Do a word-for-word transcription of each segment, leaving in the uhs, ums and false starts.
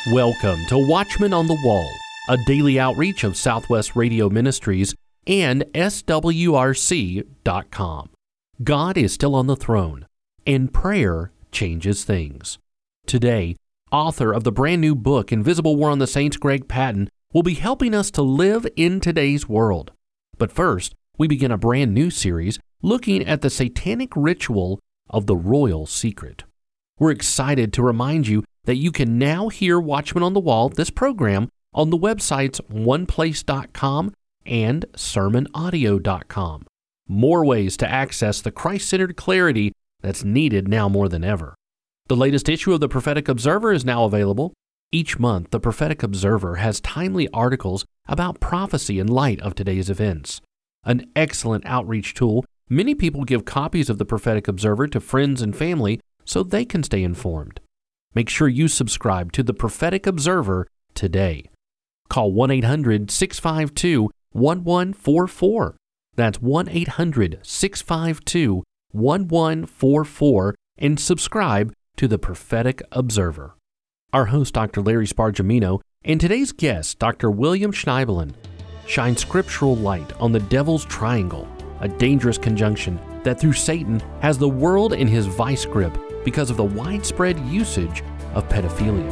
Welcome to Watchmen on the Wall, a daily outreach of Southwest Radio Ministries and S W R C dot com. God is still on the throne, and prayer changes things. Today, author of the brand new book, Invisible War on the Saints, Greg Patton, will be helping us to live in today's world. But first, we begin a brand new series looking at the satanic ritual of the royal secret. We're excited to remind you that you can now hear Watchmen on the Wall, this program, on the websites one place dot com and sermon audio dot com. More ways to access the Christ-centered clarity that's needed now more than ever. The latest issue of the Prophetic Observer is now available. Each month, the Prophetic Observer has timely articles about prophecy in light of today's events. An excellent outreach tool, many people give copies of the Prophetic Observer to friends and family so they can stay informed. Make sure you subscribe to the Prophetic Observer today. Call one eight hundred six five two one one four four. That's one eight hundred six five two one one four four and subscribe to the Prophetic Observer. Our host, Doctor Larry Spargimino, and today's guest, Doctor William Schneibelen, shine scriptural light on the devil's triangle, a dangerous conjunction that through Satan has the world in his vice grip because of the widespread usage of pedophilia.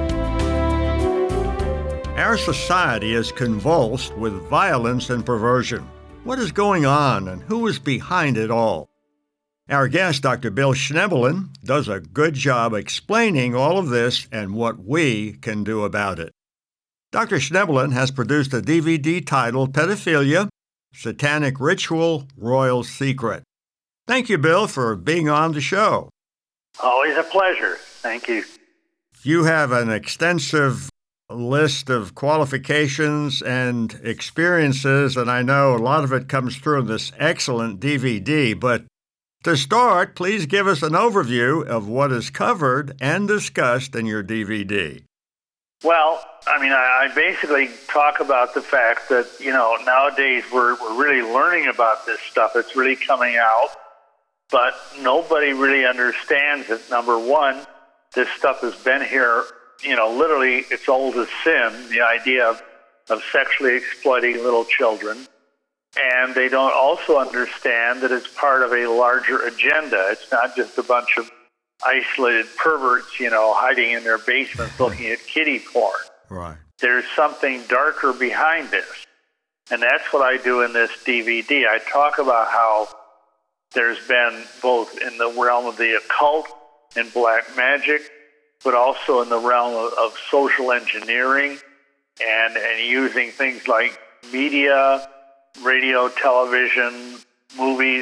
Our society is convulsed with violence and perversion. What is going on and who is behind it all? Our guest, Doctor Bill Schneibelen, does a good job explaining all of this and what we can do about it. Doctor Schneibelen has produced a D V D titled Pedophilia, Satanic Ritual, Royal Secret. Thank you, Bill, for being on the show. Always a pleasure. Thank you. You have an extensive list of qualifications and experiences, and I know a lot of it comes through in this excellent D V D. But to start, please give us an overview of what is covered and discussed in your D V D. Well, I mean, I, I basically talk about the fact that, you know, nowadays we're, we're really learning about this stuff. It's really coming out. But nobody really understands it. Number one, this stuff has been here, you know, literally it's old as sin, the idea of, of sexually exploiting little children. And they don't also understand that it's part of a larger agenda. It's not just a bunch of isolated perverts, you know, hiding in their basements looking at kiddie porn. Right. There's something darker behind this. And that's what I do in this D V D. I talk about how there's been both in the realm of the occult and black magic, but also in the realm of, of social engineering and, and using things like media, radio, television, movies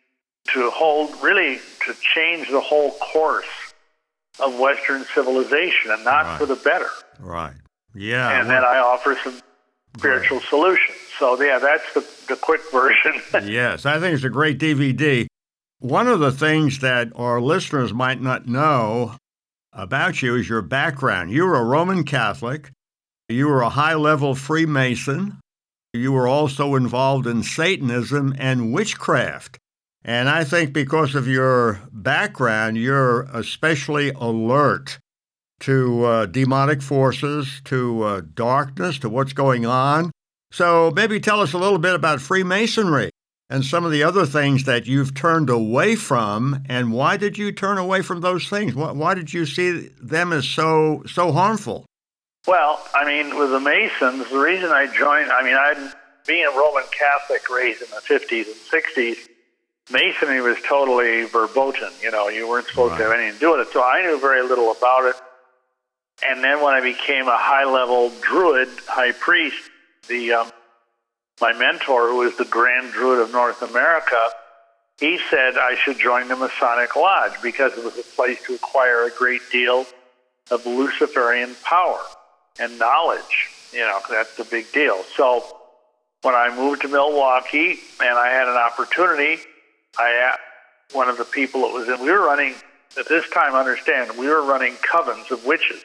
to hold, really to change the whole course of Western civilization and not right. for the better. Right. Yeah. And well, then I offer some spiritual right. solutions. So, yeah, that's the, the quick version. Yes, I think it's a great D V D. One of the things that our listeners might not know about you is your background. You were a Roman Catholic. You were a high-level Freemason. You were also involved in Satanism and witchcraft. And I think because of your background, you're especially alert to uh, demonic forces, to uh, darkness, to what's going on. So maybe tell us a little bit about Freemasonry and some of the other things that you've turned away from, and why did you turn away from those things? Why, why did you see them as so so harmful? Well, I mean, with the Masons, the reason I joined, I mean, I'd being a Roman Catholic raised in the fifties and sixties, Masonry was totally verboten. You know, you weren't supposed right. to have anything to do with it. So I knew very little about it. And then when I became a high-level Druid, high priest, the um, my mentor, who was the Grand Druid of North America, he said I should join the Masonic Lodge because it was a place to acquire a great deal of Luciferian power and knowledge. You know, that's the big deal. So when I moved to Milwaukee and I had an opportunity, I asked one of the people that was in, we were running, at this time, understand, we were running covens of witches.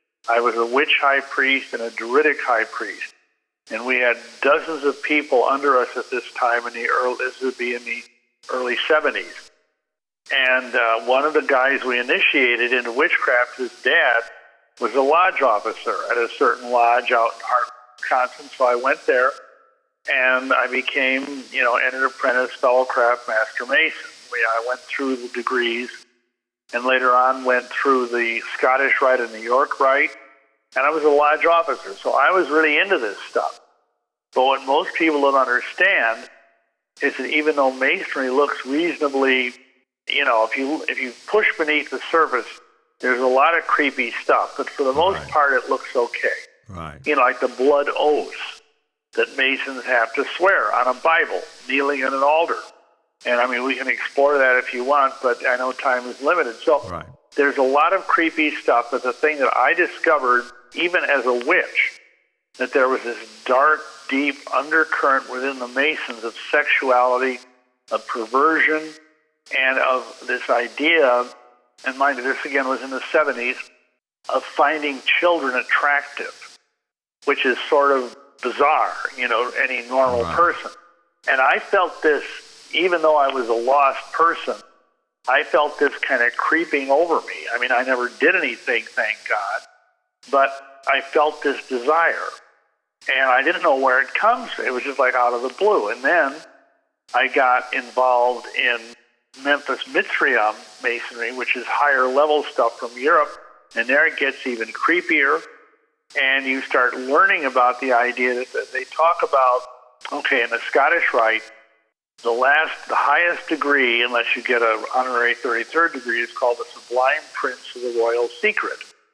I was a witch high priest and a Druidic high priest. And we had dozens of people under us at this time in the early, this would be in the early seventies. And uh, one of the guys we initiated into witchcraft, his dad, was a lodge officer at a certain lodge out in Hartford, Wisconsin. So I went there, and I became, you know, entered apprentice, fellow craft master mason. We, I went through the degrees, and later on went through the Scottish Rite and New York Rite, and I was a lodge officer. So I was really into this stuff. But what most people don't understand is that even though masonry looks reasonably, you know, if you if you push beneath the surface, there's a lot of creepy stuff. But for the most Right. part, it looks okay. Right. You know, like the blood oaths that Masons have to swear on a Bible, kneeling at an altar. And I mean, we can explore that if you want, but I know time is limited. So Right. there's a lot of creepy stuff, but the thing that I discovered, even as a witch, that there was this dark, deep undercurrent within the Masons of sexuality, of perversion, and of this idea, and mind you, this again was in the seventies, of finding children attractive, which is sort of bizarre, you know, any normal Right. person. And I felt this, even though I was a lost person, I felt this kind of creeping over me. I mean, I never did anything, thank God, but I felt this desire. And I didn't know where it comes from. It was just like out of the blue. And then I got involved in Memphis Mitzrayim Masonry, which is higher level stuff from Europe. And there it gets even creepier. And you start learning about the idea that, that they talk about, okay, in the Scottish Rite, the last, the highest degree, unless you get an honorary thirty-third degree, is called the Sublime Prince of the Royal Secret.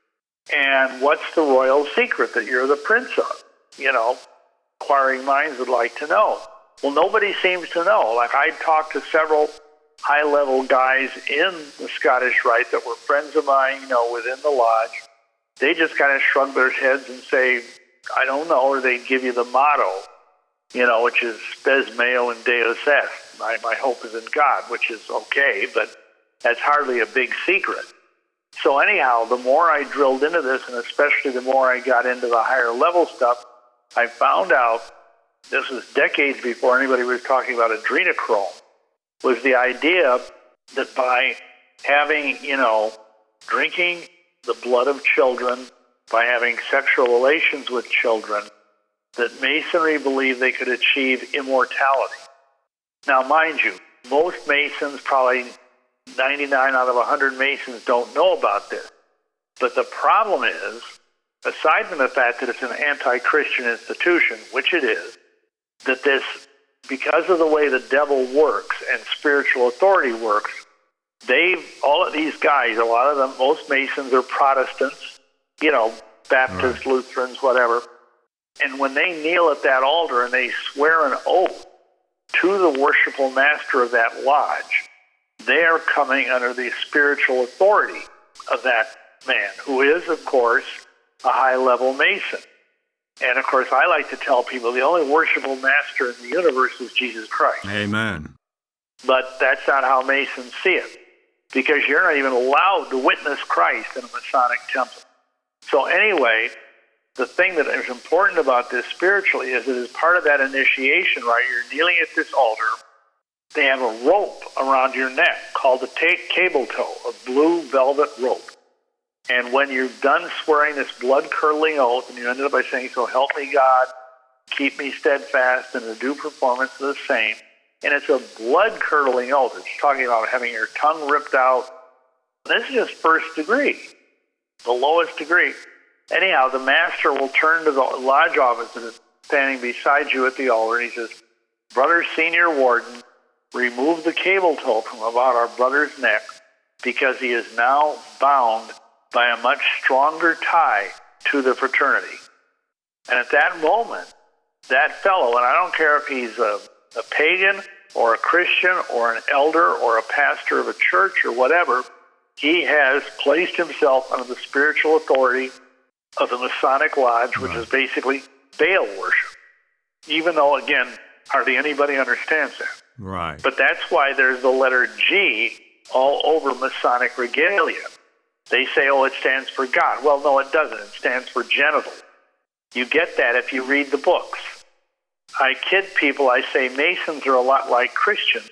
And what's the royal secret that you're the prince of? You know, inquiring minds would like to know. Well, nobody seems to know. Like, I talked to several high-level guys in the Scottish Rite that were friends of mine, you know, within the lodge. They just kind of shrug their heads and say, I don't know, or they give you the motto, you know, which is spes meo in Deus est. My, my hope is in God, which is okay, but that's hardly a big secret. So anyhow, the more I drilled into this, and especially the more I got into the higher level stuff, I found out, this was decades before anybody was talking about adrenochrome, was the idea that by having, you know, drinking the blood of children, by having sexual relations with children, that Masonry believed they could achieve immortality. Now, mind you, most Masons, probably ninety-nine out of one hundred Masons, don't know about this. But the problem is, aside from the fact that it's an anti-Christian institution, which it is, that this, because of the way the devil works and spiritual authority works, they've, all of these guys, a lot of them, most Masons are Protestants, you know, Baptists, right. Lutherans, whatever. And when they kneel at that altar and they swear an oath to the worshipful master of that lodge, they are coming under the spiritual authority of that man, who is, of course, a high-level Mason. And, of course, I like to tell people the only worshipful master in the universe is Jesus Christ. Amen. But that's not how Masons see it, because you're not even allowed to witness Christ in a Masonic temple. So anyway, the thing that is important about this spiritually is that as part of that initiation, right, you're kneeling at this altar. They have a rope around your neck called a ta- cable tow, a blue velvet rope. And when you're done swearing this blood-curdling oath, and you ended up by saying, so help me God, keep me steadfast in the due performance of the same, and it's a blood-curdling oath. It's talking about having your tongue ripped out. This is just first degree, the lowest degree. Anyhow, the master will turn to the lodge officer standing beside you at the altar, and he says, Brother Senior Warden, remove the cable tow from about our brother's neck, because he is now bound by a much stronger tie to the fraternity. And at that moment, that fellow, and I don't care if he's a, a pagan or a Christian or an elder or a pastor of a church or whatever, he has placed himself under the spiritual authority of the Masonic Lodge, which right. is basically Baal worship. Even though, again, hardly anybody understands that. Right. But that's why there's the letter G all over Masonic regalia. They say, oh, it stands for God. Well, no, it doesn't. It stands for genital. You get that if you read the books. I kid people. I say Masons are a lot like Christians.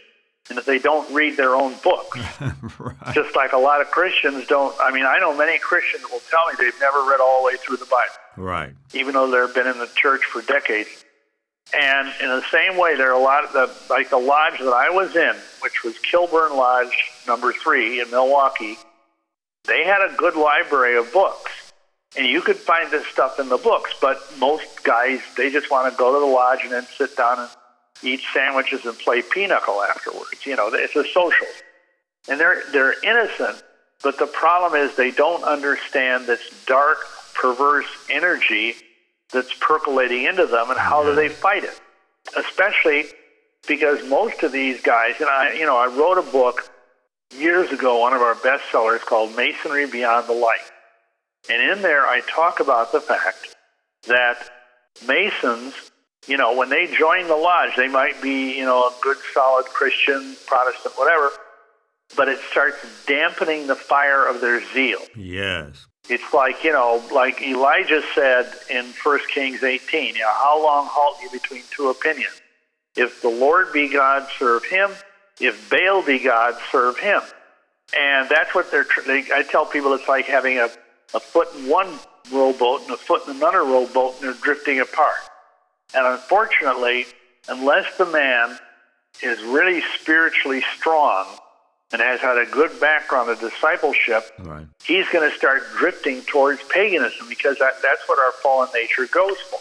and that they don't read their own books. Right. Just like a lot of Christians don't. I mean, I know many Christians will tell me they've never read all the way through the Bible, Right. even though they've been in the church for decades. And in the same way, there are a lot of the, like the lodge that I was in, which was Kilburn Lodge number three in Milwaukee. They had a good library of books, and you could find this stuff in the books, but most guys, they just want to go to the lodge and then sit down and eat sandwiches and play pinochle afterwards. You know, it's a social. And they're they're innocent, but the problem is they don't understand this dark, perverse energy that's percolating into them, and how do they fight it? Especially because most of these guys, and I, you know, I wrote a book years ago, one of our bestsellers called Masonry Beyond the Light. And in there I talk about the fact that Masons, you know, when they join the lodge, they might be, you know, a good, solid Christian, Protestant, whatever, but it starts dampening the fire of their zeal. Yes. It's like, you know, like Elijah said in First Kings eighteen, you know, how long halt you between two opinions? If the Lord be God, serve him. If Baal be God, serve him. And that's what they're, they, I tell people it's like having a, a foot in one rowboat and a foot in another rowboat, and they're drifting apart. And unfortunately, unless the man is really spiritually strong and has had a good background of discipleship, Right. he's going to start drifting towards paganism, because that, that's what our fallen nature goes for.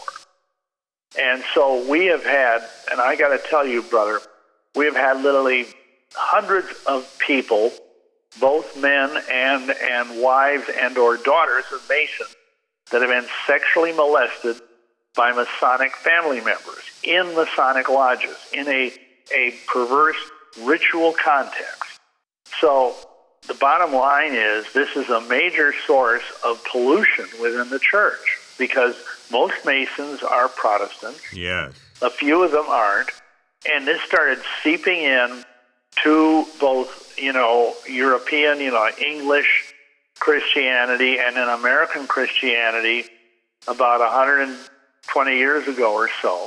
And so we have had, and I got to tell you, brother, we have had literally hundreds of people, both men and and wives and or daughters of Masons, that have been sexually molested by Masonic family members in Masonic lodges in a, a perverse ritual context. So the bottom line is this is a major source of pollution within the church, because most Masons are Protestants. Yes. A few of them aren't. And this started seeping in to both, you know, European, you know, English Christianity and then American Christianity about one hundred twenty years ago or so,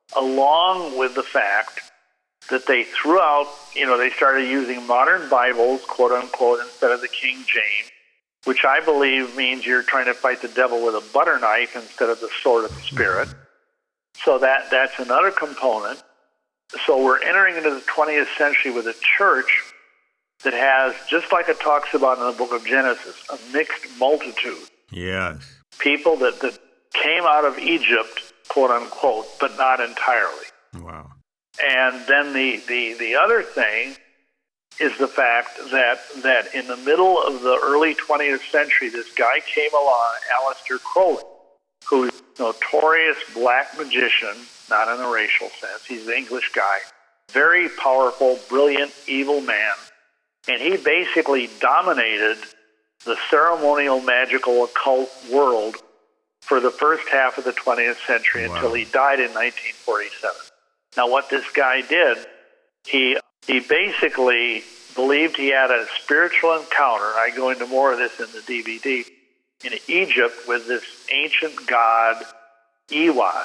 along with the fact that they threw out, you know, they started using modern Bibles, quote unquote, instead of the King James, which I believe means you're trying to fight the devil with a butter knife instead of the sword of the Spirit. So that that's another component. So we're entering into the twentieth century with a church that has, just like it talks about in the book of Genesis, a mixed multitude. Yes. People that, that came out of Egypt, quote unquote, but not entirely. Wow. And then the, the, the other thing is the fact that, that in the middle of the early twentieth century, this guy came along, Aleister Crowley, who's a notorious black magician, not in a racial sense. He's an English guy. Very powerful, brilliant, evil man. And he basically dominated the ceremonial, magical, occult world for the first half of the twentieth century. Wow. Until he died in nineteen forty-seven. Now, what this guy did, he he basically believed he had a spiritual encounter. I go into more of this in the D V D. In Egypt with this ancient god, Iwas,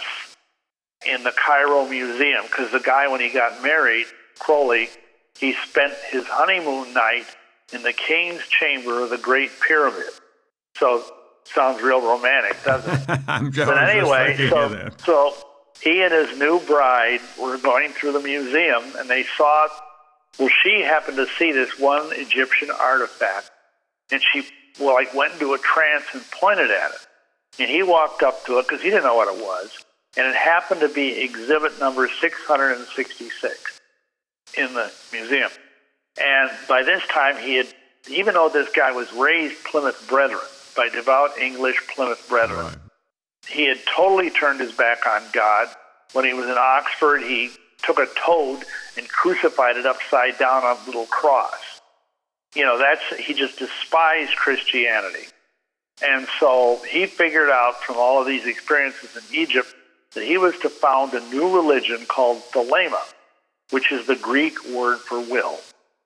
in the Cairo Museum, because the guy, when he got married, Crowley, he spent his honeymoon night in the king's chamber of the Great Pyramid. So, sounds real romantic, doesn't it? I'm just but anyway, just so, that. so he and his new bride were going through the museum, and they saw, well, she happened to see this one Egyptian artifact, and she well, like went into a trance and pointed at it. And he walked up to it because he didn't know what it was. And it happened to be exhibit number six hundred sixty-six in the museum. And by this time, he had, even though this guy was raised Plymouth Brethren, by devout English Plymouth Brethren, right. He had totally turned his back on God. When he was in Oxford, he took a toad and crucified it upside down on a little cross. You know, that's, he just despised Christianity. And so he figured out from all of these experiences in Egypt that he was to found a new religion called Thelema, which is the Greek word for will.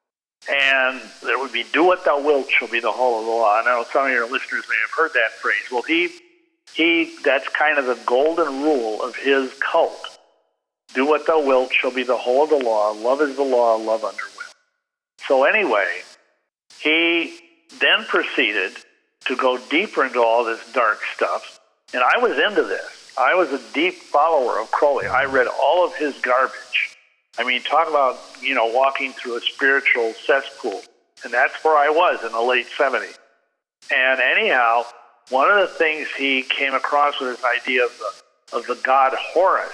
And there would be, do what thou wilt shall be the whole of the law. I know some of your listeners may have heard that phrase. Well, he, he, that's kind of the golden rule of his cult. do what thou wilt shall be the whole of the law. Love is the law, love under will. So anyway, he then proceeded to go deeper into all this dark stuff. And I was into this. I was a deep follower of Crowley. I read all of his garbage. I mean, talk about, you know, walking through a spiritual cesspool. And that's where I was in the late seventies. And anyhow, one of the things he came across was this idea of the, of the god Horus,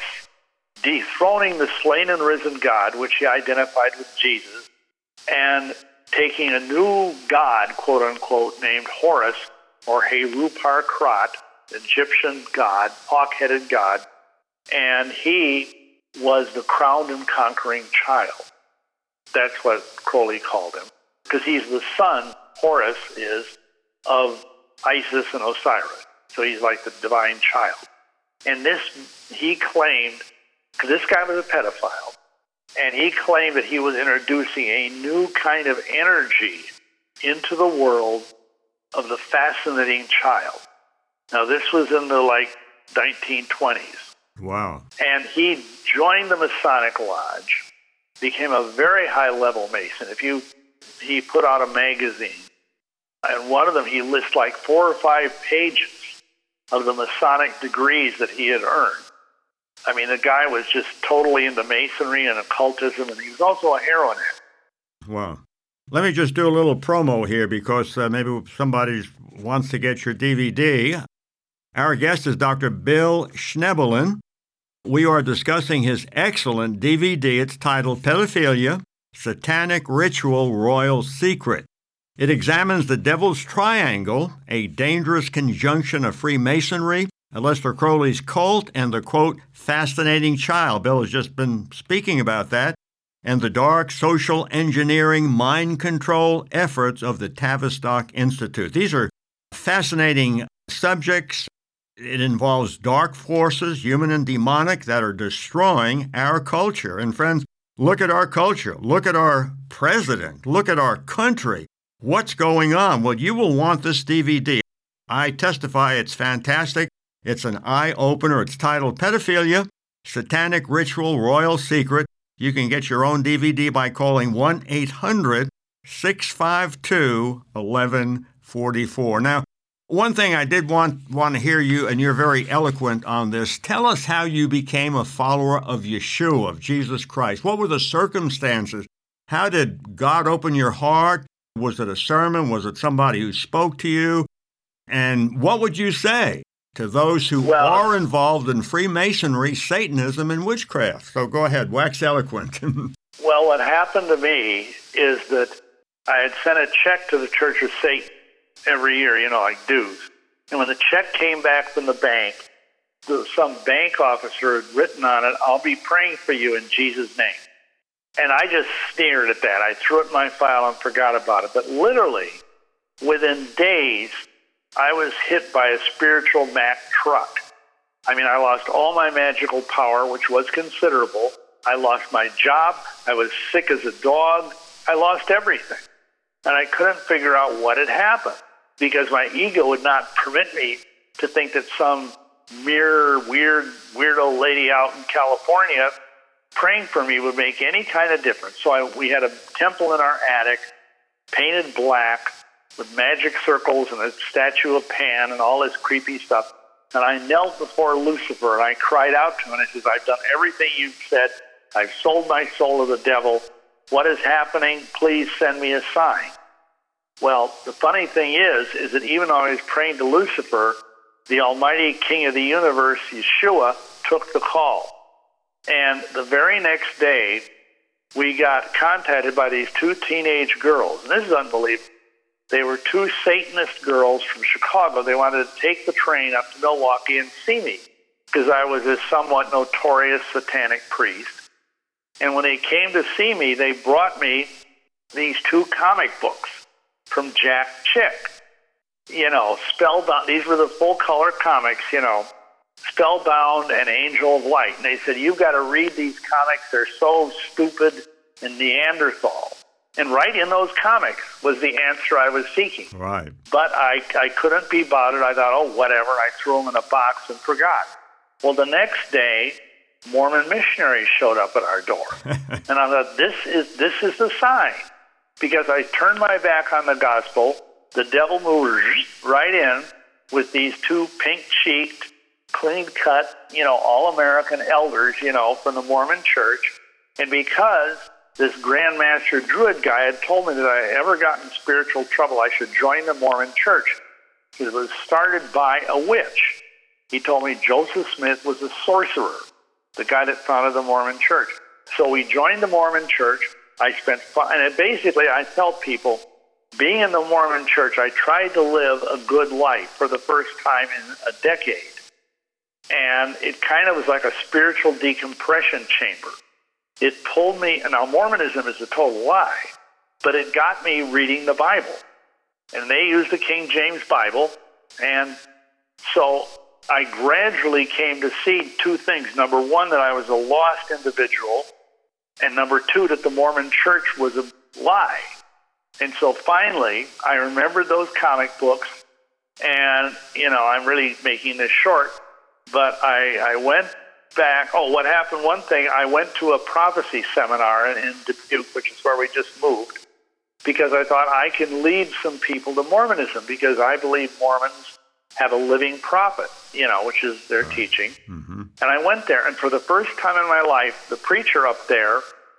dethroning the slain and risen God, which he identified with Jesus, and taking a new god, quote unquote, named Horus, or Heru-Par-Krat, Egyptian god, hawk-headed god, and he was the crowned and conquering child. That's what Crowley called him, because he's the son, Horus is, of Isis and Osiris. So he's like the divine child. And this, he claimed, because this guy was a pedophile, and he claimed that he was introducing a new kind of energy into the world of the fascinating child. Now, this was in the, like, nineteen twenties. Wow. And he joined the Masonic Lodge, became a very high-level Mason. If you, he put out a magazine, and one of them he lists like four or five pages of the Masonic degrees that he had earned. I mean, the guy was just totally into Masonry and occultism, and he was also a heroin addict. Wow. Let me just do a little promo here because uh, maybe somebody wants to get your D V D. Our guest is Doctor Bill Schnoebelen. We are discussing his excellent D V D. It's titled Pedophilia, Satanic Ritual, Royal Secret. It examines the Devil's Triangle, a dangerous conjunction of Freemasonry, Aleister Crowley's cult, and the, quote, fascinating child. Bill has just been speaking about that, and the dark social engineering mind control efforts of the Tavistock Institute. These are fascinating subjects. It involves dark forces, human and demonic, that are destroying our culture. And friends, look at our culture. Look at our president. Look at our country. What's going on? Well, you will want this D V D. I testify it's fantastic. It's an eye-opener. It's titled Pedophilia, Satanic Ritual, Royal Secret. You can get your own D V D by calling one eight hundred six five two one one four four. Now, one thing I did want, want to hear you, and you're very eloquent on this. Tell us how you became a follower of Yeshua, of Jesus Christ. What were the circumstances? How did God open your heart? Was it a sermon? Was it somebody who spoke to you? And what would you say to those who well, are involved in Freemasonry, Satanism, and witchcraft? So go ahead, wax eloquent. Well, what happened to me is that I had sent a check to the Church of Satan every year, you know, like dues. And when the check came back from the bank, the, some bank officer had written on it, I'll be praying for you in Jesus' name. And I just sneered at that. I threw it in my file and forgot about it. But literally, within days, I was hit by a spiritual Mack truck. I mean, I lost all my magical power, which was considerable. I lost my job. I was sick as a dog. I lost everything. And I couldn't figure out what had happened because my ego would not permit me to think that some mere weird, weirdo lady out in California praying for me would make any kind of difference. So I, we had a temple in our attic, painted black, with magic circles and a statue of Pan and all this creepy stuff. And I knelt before Lucifer and I cried out to him and I said, I've done everything you've said. I've sold my soul to the devil. What is happening? Please send me a sign. Well, the funny thing is, is that even though I was praying to Lucifer, the almighty King of the universe, Yeshua, took the call. And the very next day, we got contacted by these two teenage girls. And this is unbelievable. They were two Satanist girls from Chicago. They wanted to take the train up to Milwaukee and see me because I was a somewhat notorious satanic priest. And when they came to see me, they brought me these two comic books from Jack Chick. You know, Spellbound. These were the full-color comics, you know, Spellbound and Angel of Light. And they said, you've got to read these comics. They're so stupid and Neanderthal. And right in those comics was the answer I was seeking. Right. But I, I couldn't be bothered. I thought, oh, whatever. I threw them in a box and forgot. Well, the next day, Mormon missionaries showed up at our door. And I thought, this is this is the sign. Because I turned my back on the gospel, the devil moved right in with these two pink-cheeked, clean-cut, you know, all-American elders, you know, from the Mormon church. And because this Grand Master Druid guy had told me that I ever got in spiritual trouble, I should join the Mormon church. It was started by a witch. He told me Joseph Smith was a sorcerer, the guy that founded the Mormon church. So we joined the Mormon church. I spent five, and it basically I tell people, being in the Mormon church, I tried to live a good life for the first time in a decade. And it kind of was like a spiritual decompression chamber. It pulled me, and now Mormonism is a total lie, but it got me reading the Bible. And they used the King James Bible, and so I gradually came to see two things. Number one, that I was a lost individual, and number two, that the Mormon church was a lie. And so finally, I remembered those comic books, and, you know, I'm really making this short, but I, I went back. Oh, what happened, one thing, I went to a prophecy seminar in, in Dubuque, which is where we just moved, because I thought I can lead some people to Mormonism, because I believe Mormons have a living prophet, you know, which is their right. teaching. Mm-hmm. And I went there, and for the first time in my life, the preacher up there,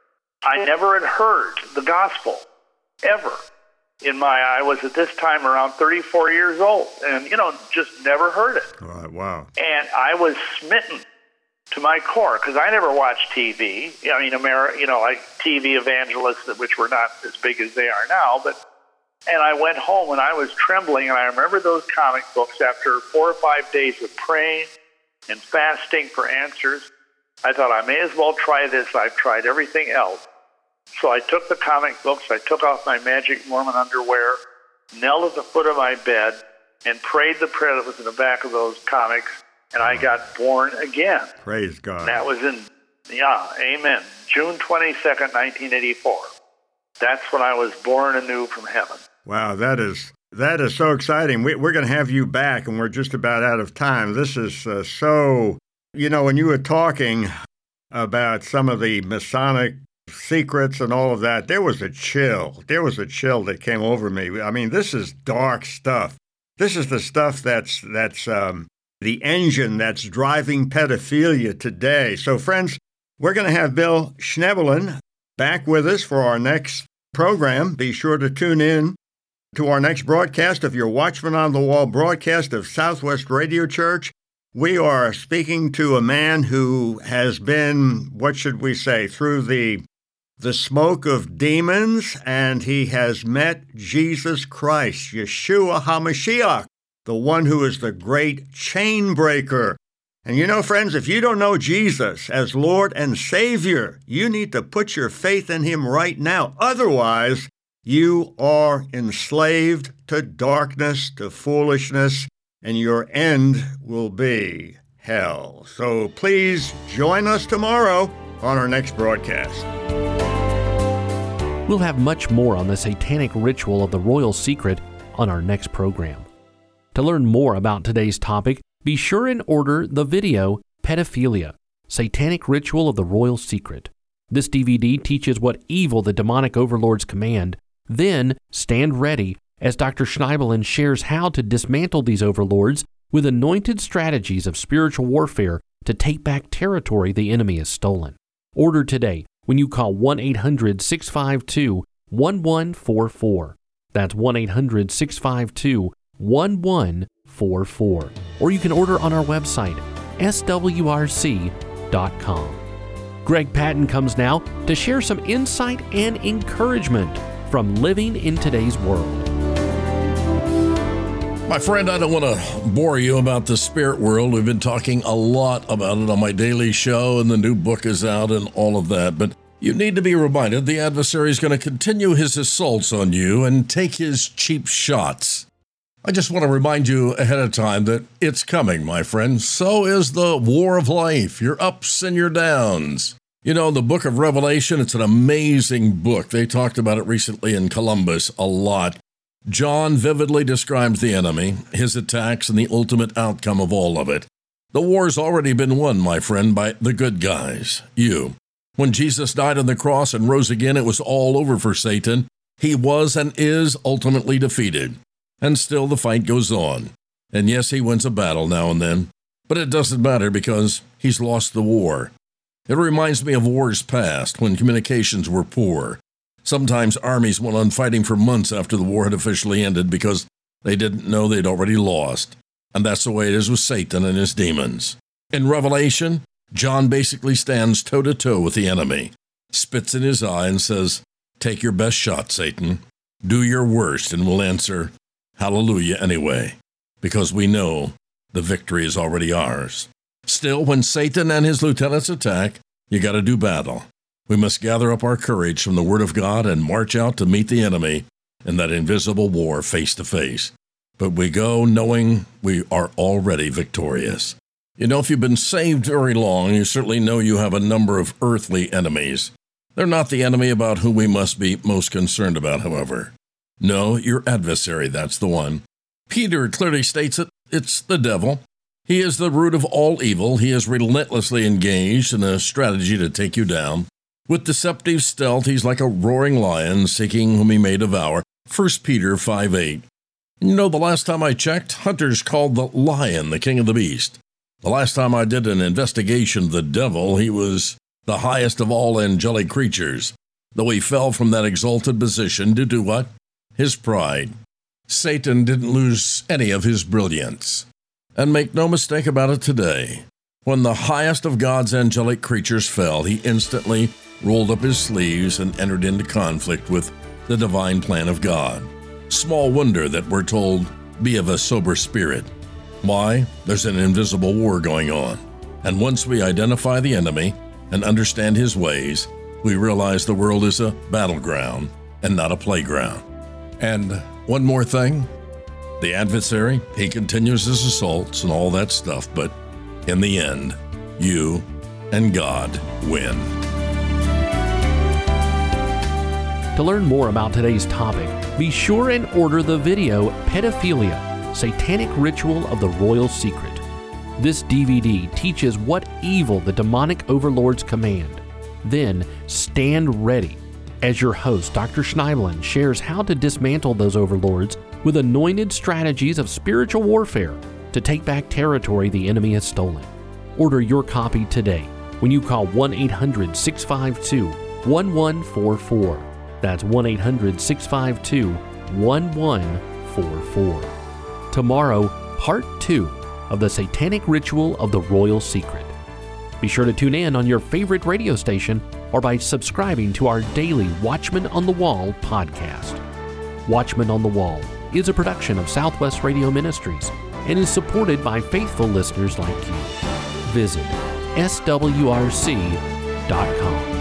I never had heard the gospel, ever. In my, I was at this time around thirty-four years old, and, you know, just never heard it. Right, wow. And I was smitten to my core, because I never watched T V. I mean, Ameri- you know, like T V evangelists, which were not as big as they are now, but and I went home and I was trembling, and I remember those comic books. After four or five days of praying and fasting for answers, I thought I may as well try this. I've tried everything else. So I took the comic books, I took off my magic Mormon underwear, knelt at the foot of my bed, and prayed the prayer that was in the back of those comics, and I got born again. Praise God. And that was in, yeah, amen, June twenty-second, nineteen eighty-four. That's when I was born anew from heaven. Wow, that is that is so exciting. We, we're going to have you back, and we're just about out of time. This is uh, so, you know, when you were talking about some of the Masonic secrets and all of that, there was a chill. There was a chill that came over me. I mean, this is dark stuff. This is the stuff that's that's um, the engine that's driving pedophilia today. So, friends, we're going to have Bill Schnoebelen back with us for our next program. Be sure to tune in to our next broadcast of your Watchman on the Wall broadcast of Southwest Radio Church. We are speaking to a man who has been, what should we say, through the the smoke of demons, and he has met Jesus Christ, Yeshua HaMashiach, the one who is the great chain breaker. And you know, friends, if you don't know Jesus as Lord and Savior, you need to put your faith in him right now. Otherwise, you are enslaved to darkness, to foolishness, and your end will be hell. So please join us tomorrow on our next broadcast. We'll have much more on the satanic ritual of the royal secret on our next program. To learn more about today's topic, be sure and order the video Pedophilia, Satanic Ritual of the Royal Secret. This D V D teaches what evil the demonic overlords command. Then stand ready as Doctor Schnoebelen shares how to dismantle these overlords with anointed strategies of spiritual warfare to take back territory the enemy has stolen. Order today when you call one eight hundred, six five two, one one four four. That's one eight hundred, six five two, one one four four. Or you can order on our website, S W R C dot com. Greg Patton comes now to share some insight and encouragement from living in today's world. My friend, I don't want to bore you about the spirit world. We've been talking a lot about it on my daily show, and the new book is out and all of that. But you need to be reminded the adversary is going to continue his assaults on you and take his cheap shots. I just want to remind you ahead of time that it's coming, my friend. So is the war of life, your ups and your downs. You know, the book of Revelation, it's an amazing book. They talked about it recently in Columbus a lot. John vividly describes the enemy, his attacks, and the ultimate outcome of all of it. The war's already been won, my friend, by the good guys, you. When Jesus died on the cross and rose again, it was all over for Satan. He was and is ultimately defeated. And still the fight goes on. And yes, he wins a battle now and then, but it doesn't matter because he's lost the war. It reminds me of wars past when communications were poor. Sometimes armies went on fighting for months after the war had officially ended because they didn't know they'd already lost. And that's the way it is with Satan and his demons. In Revelation, John basically stands toe-to-toe with the enemy, spits in his eye and says, "Take your best shot, Satan. Do your worst and we'll answer, hallelujah anyway, because we know the victory is already ours." Still, when Satan and his lieutenants attack, you got to do battle. We must gather up our courage from the Word of God and march out to meet the enemy in that invisible war face to face. But we go knowing we are already victorious. You know, if you've been saved very long, you certainly know you have a number of earthly enemies. They're not the enemy about whom we must be most concerned about, however. No, your adversary, that's the one. Peter clearly states it. It's the devil. He is the root of all evil. He is relentlessly engaged in a strategy to take you down. With deceptive stealth, he's like a roaring lion seeking whom he may devour. First Peter five eight. You know, the last time I checked, hunters called the lion the king of the beast. The last time I did an investigation of the devil, he was the highest of all angelic creatures, though he fell from that exalted position due to what? His pride. Satan didn't lose any of his brilliance. And make no mistake about it today, when the highest of God's angelic creatures fell, he instantly rolled up his sleeves and entered into conflict with the divine plan of God. Small wonder that we're told, be of a sober spirit. Why? There's an invisible war going on. And once we identify the enemy and understand his ways, we realize the world is a battleground and not a playground. And one more thing, the adversary, he continues his assaults and all that stuff, but in the end, you and God win. To learn more about today's topic, be sure and order the video Pedophilia, Satanic Ritual of the Royal Secret. This D V D teaches what evil the demonic overlords command. Then stand ready as your host, Doctor Schneiblen, shares how to dismantle those overlords with anointed strategies of spiritual warfare to take back territory the enemy has stolen. Order your copy today when you call one eight hundred, six five two, one one four four. That's one eight hundred, six five two, one one four four. Tomorrow, part two of the Satanic Ritual of the Royal Secret. Be sure to tune in on your favorite radio station or by subscribing to our daily Watchman on the Wall podcast. Watchman on the Wall is a production of Southwest Radio Ministries and is supported by faithful listeners like you. Visit S W R C dot com.